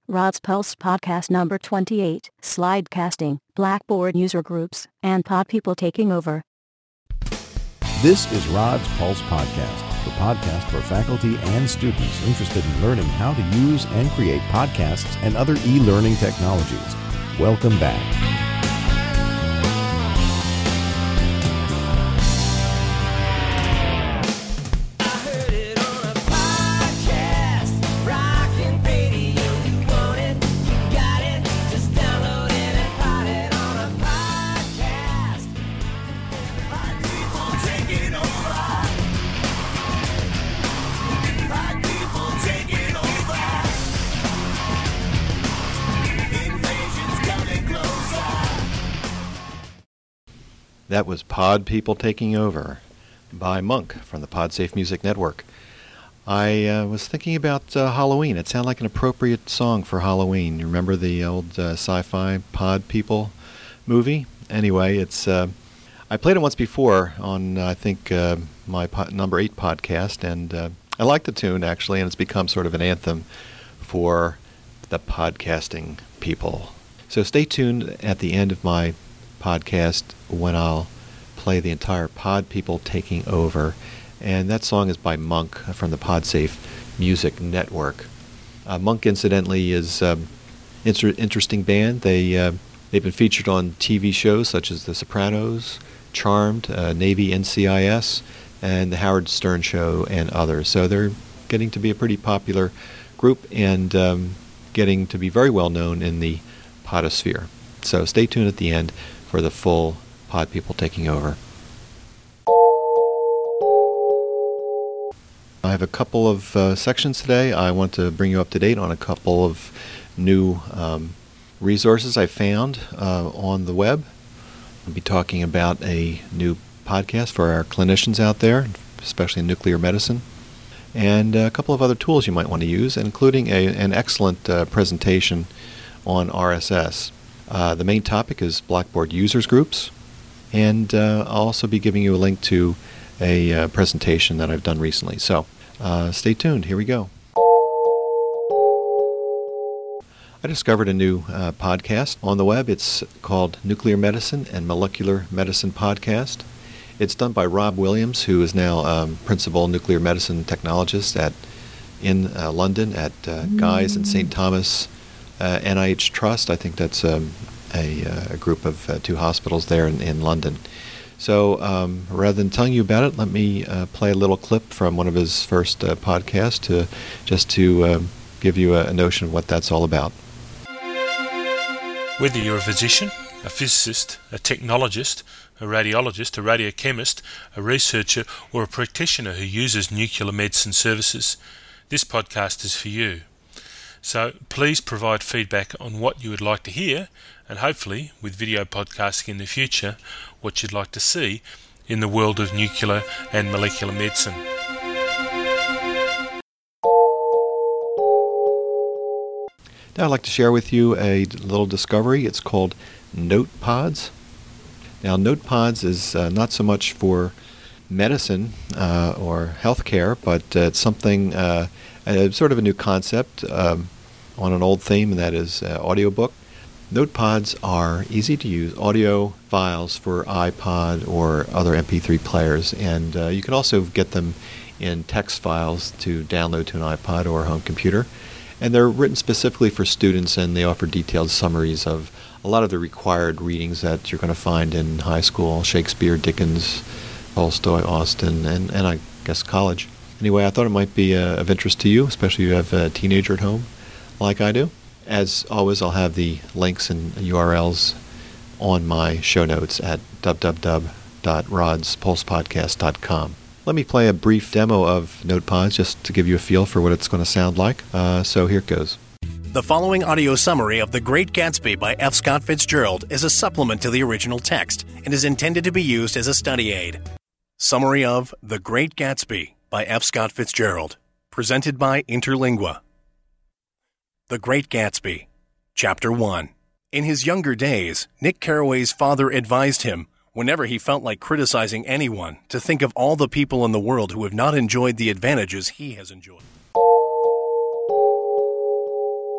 Rod's Pulse Podcast number 28, Slidecasting, Blackboard User Groups, and Pod People Taking Over. This is Rod's Pulse Podcast, the podcast for faculty and students interested in learning how to use and create podcasts and other e-learning technologies. Welcome back. That was Pod People Taking Over by Monk from the PodSafe Music Network. I was thinking about Halloween. It sounded like an appropriate song for Halloween. You remember the old sci-fi Pod People movie? Anyway, it's I played it once before on, I think, my number 8 podcast, and I like the tune, actually, and it's become sort of an anthem for the podcasting people. So stay tuned at the end of my podcast when I'll play the entire Pod People Taking Over, and that song is by Monk from the PodSafe Music Network. Monk, incidentally, is an interesting band. They've been featured on TV shows such as The Sopranos, Charmed, Navy NCIS, and The Howard Stern Show, and others. So they're getting to be a pretty popular group and getting to be very well known in the podosphere. So stay tuned at the end for the full Pod People Taking Over. I have a couple of sections today. I want to bring you up to date on a couple of new resources I found on the web. I'll be talking about a new podcast for our clinicians out there, especially in nuclear medicine, and a couple of other tools you might want to use, including an excellent presentation on RSS. The main topic is Blackboard Users Groups, and I'll also be giving you a link to a presentation that I've done recently. So stay tuned. Here we go. I discovered a new podcast on the web. It's called Nuclear Medicine and Molecular Medicine Podcast. It's done by Rob Williams, who is now Principal Nuclear Medicine Technologist in London at Guy's and St. Thomas NIH Trust. I think that's a group of 2 hospitals there in London. So rather than telling you about it, let me play a little clip from one of his first podcasts to give you a notion of what that's all about. Whether you're a physician, a physicist, a technologist, a radiologist, a radiochemist, a researcher, or a practitioner who uses nuclear medicine services, this podcast is for you. So please provide feedback on what you would like to hear, and hopefully, with video podcasting in the future, what you'd like to see in the world of nuclear and molecular medicine. Now I'd like to share with you a little discovery. It's called NotePods. Now NotePods is not so much for medicine or healthcare, but it's something, sort of a new concept on an old theme, and that is audiobook. NotePods are easy to use audio files for iPod or other MP3 players, and you can also get them in text files to download to an iPod or home computer. And they're written specifically for students, and they offer detailed summaries of a lot of the required readings that you're going to find in high school: Shakespeare, Dickens, Tolstoy, Austen, and I guess college. Anyway, I thought it might be of interest to you, especially if you have a teenager at home like I do. As always, I'll have the links and URLs on my show notes at www.rodspulsepodcast.com. Let me play a brief demo of NotePods just to give you a feel for what it's going to sound like. So here it goes. The following audio summary of The Great Gatsby by F. Scott Fitzgerald is a supplement to the original text and is intended to be used as a study aid. Summary of The Great Gatsby by F. Scott Fitzgerald, presented by Interlingua. The Great Gatsby, Chapter 1. In his younger days, Nick Carraway's father advised him, whenever he felt like criticizing anyone, to think of all the people in the world who have not enjoyed the advantages he has enjoyed.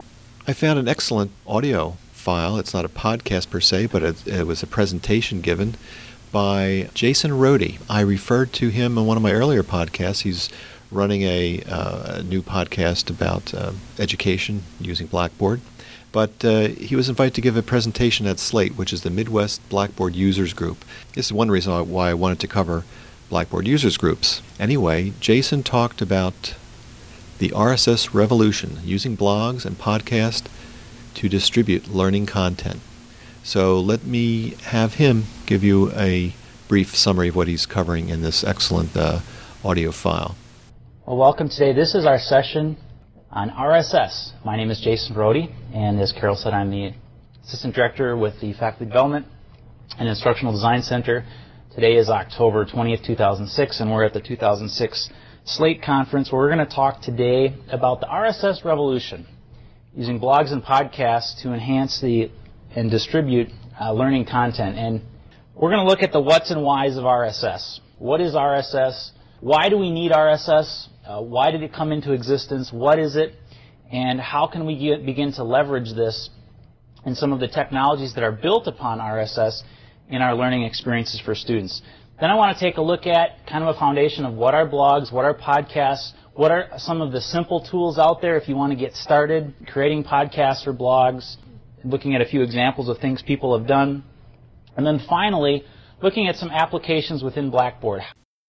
I found an excellent audio file. It's not a podcast per se, but it was a presentation given by Jason Rohde. I referred to him in one of my earlier podcasts. He's running a new podcast about education using Blackboard. But he was invited to give a presentation at SLATE, which is the Midwest Blackboard Users Group. This is one reason why I wanted to cover Blackboard Users Groups. Anyway, Jason talked about the RSS revolution, using blogs and podcasts to distribute learning content. So let me have him give you a brief summary of what he's covering in this excellent audio file. Well, welcome today. This is our session on RSS. My name is Jason Rohde, and as Carol said, I'm the Assistant Director with the Faculty Development and Instructional Design Center. Today is October 20th, 2006, and we're at the 2006 SLATE Conference, where we're going to talk today about the RSS revolution, using blogs and podcasts to enhance and distribute learning content. And we're going to look at the what's and whys of RSS. What is RSS? Why do we need RSS? Why did it come into existence? What is it? And how can we begin to leverage this and some of the technologies that are built upon RSS in our learning experiences for students? Then I want to take a look at kind of a foundation of what are blogs, what are podcasts, what are some of the simple tools out there if you want to get started creating podcasts or blogs, looking at a few examples of things people have done. And then finally, looking at some applications within Blackboard.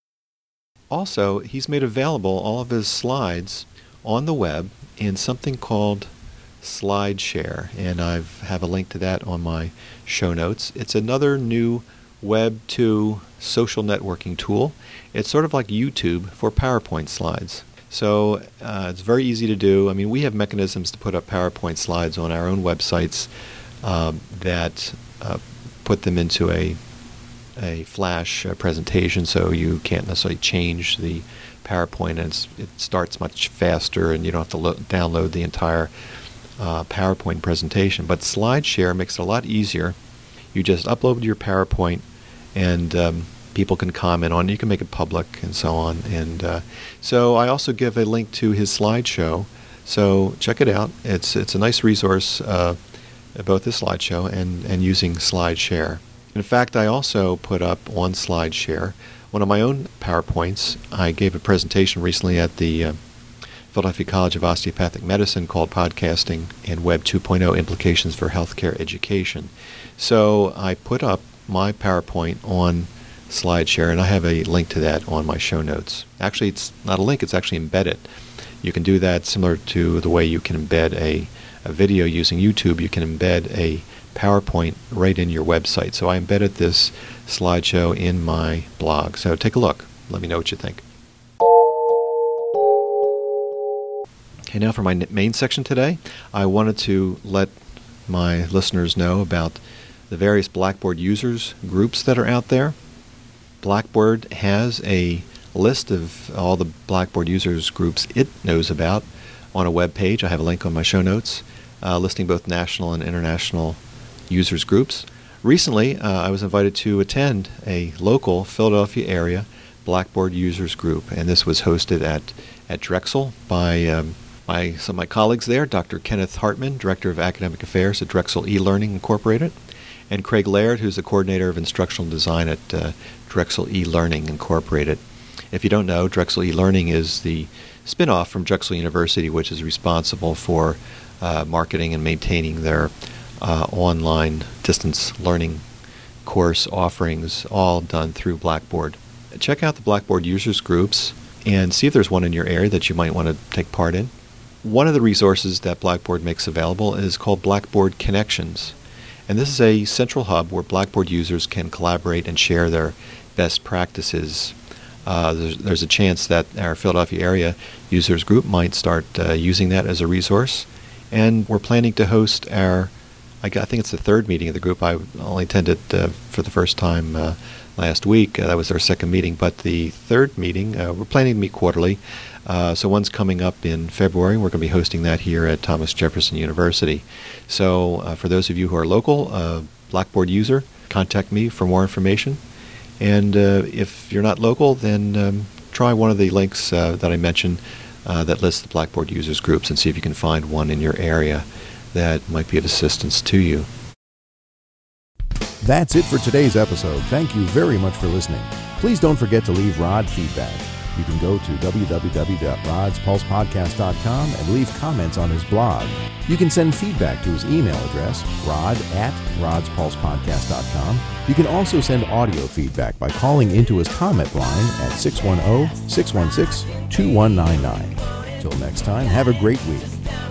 Also, he's made available all of his slides on the web in something called SlideShare, and I have a link to that on my show notes. It's another new Web 2 social networking tool. It's sort of like YouTube for PowerPoint slides. So it's very easy to do. I mean, we have mechanisms to put up PowerPoint slides on our own websites that put them into a flash presentation, so you can't necessarily change the PowerPoint, and it starts much faster, and you don't have to download the entire PowerPoint presentation. But SlideShare makes it a lot easier. You just upload your PowerPoint, and people can comment on it. You can make it public, and so on. And so I also give a link to his slideshow. So check it out. It's a nice resource, both his slideshow and using SlideShare. In fact, I also put up on SlideShare one of my own PowerPoints. I gave a presentation recently at the Philadelphia College of Osteopathic Medicine called Podcasting and Web 2.0 Implications for Healthcare Education. So I put up my PowerPoint on SlideShare, and I have a link to that on my show notes. Actually, it's not a link, it's actually embedded. You can do that similar to the way you can embed a video using YouTube. You can embed a PowerPoint right in your website. So I embedded this slideshow in my blog. So take a look. Let me know what you think. Okay, now for my main section today, I wanted to let my listeners know about the various Blackboard users groups that are out there. Blackboard has a list of all the Blackboard users groups it knows about on a web page. I have a link on my show notes listing both national and international users groups. Recently, I was invited to attend a local Philadelphia area Blackboard users group, and this was hosted at Drexel by some of my colleagues there, Dr. Kenneth Hartman, Director of Academic Affairs at Drexel eLearning Incorporated, and Craig Laird, who's the Coordinator of Instructional Design at Drexel eLearning Incorporated. If you don't know, Drexel eLearning is the spin-off from Drexel University, which is responsible for marketing and maintaining their online distance learning course offerings, all done through Blackboard. Check out the Blackboard users groups and see if there's one in your area that you might want to take part in. One of the resources that Blackboard makes available is called Blackboard Connections. And this is a central hub where Blackboard users can collaborate and share their best practices. There's a chance that our Philadelphia area users group might start using that as a resource. And we're planning to host I think it's the third meeting of the group. I only attended for the first time last week. That was our second meeting. But the third meeting, we're planning to meet quarterly. So one's coming up in February. We're going to be hosting that here at Thomas Jefferson University. So for those of you who are local, Blackboard user, contact me for more information. And if you're not local, then try one of the links that I mentioned that lists the Blackboard users groups and see if you can find one in your area that might be of assistance to you. That's it for today's episode. Thank you very much for listening. Please don't forget to leave Rod feedback. You can go to www.rodspulsepodcast.com and leave comments on his blog. You can send feedback to his email address, rod@rodspulsepodcast.com. You can also send audio feedback by calling into his comment line at 610-616-2199. Till next time, have a great week.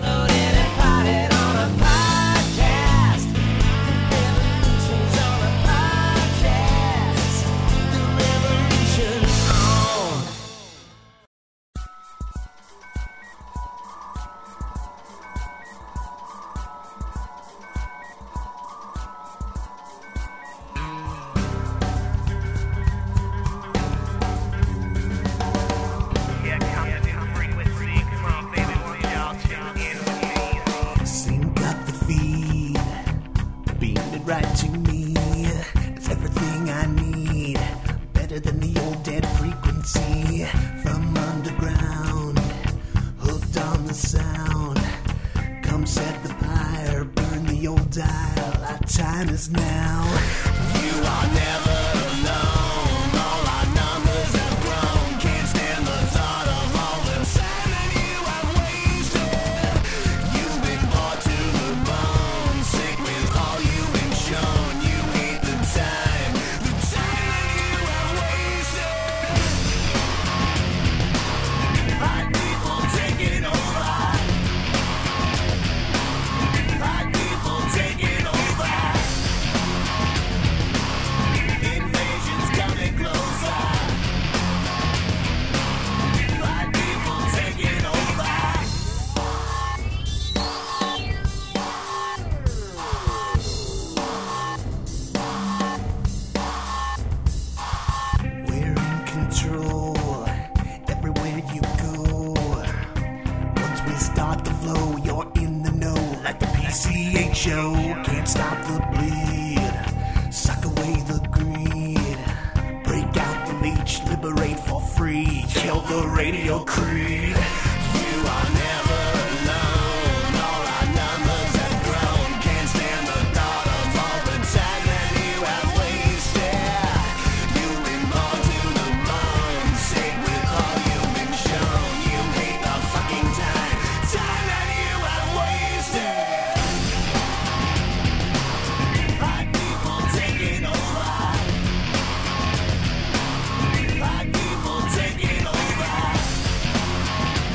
Right to me, it's everything I need. Better than the old dead frequency. From underground, hooked on the sound. Come set the fire, burn the old dial. Our time is now. You are never alone. All our numbers have grown. Can't stand the thought of all the time that you have wasted. You've been bored to the bone, sick with all you. You hate the time that you have wasted. Hot people taking over. Hot people taking over. Invasion's coming closer. Hot people taking over. We're in control everywhere you go. Once we start the flow, you're in the know. Like the PCH show, can't stop the bleed. Suck away the greed. Break out the leech, liberate for free. Kill the radio creed. You are never alone. All our numbers have grown. Can't stand the thought of all the time that you have wasted. You've been born to the bone, sick with all you've been shown. You hate the fucking time that you have wasted. Hot people taking over. Hot people taking over.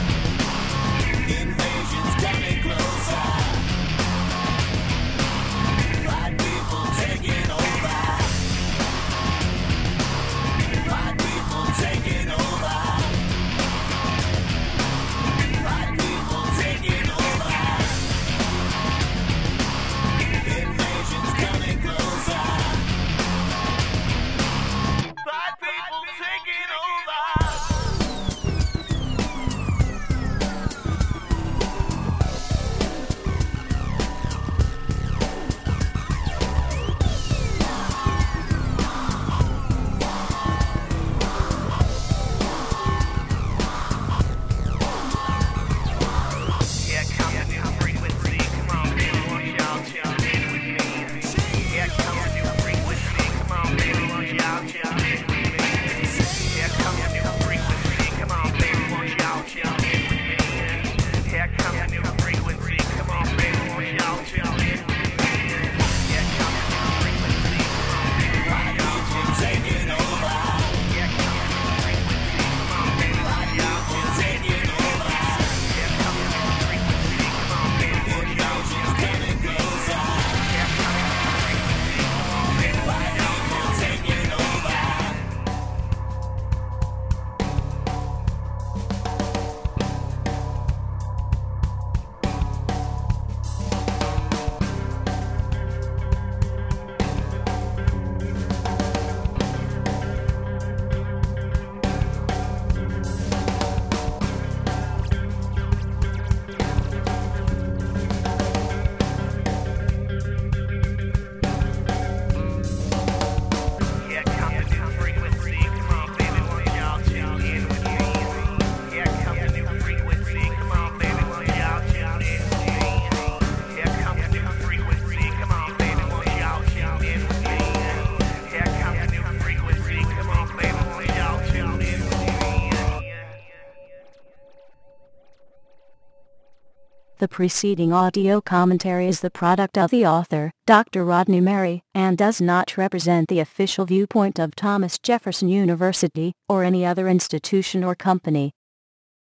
The preceding audio commentary is the product of the author, Dr. Rodney Merry, and does not represent the official viewpoint of Thomas Jefferson University, or any other institution or company.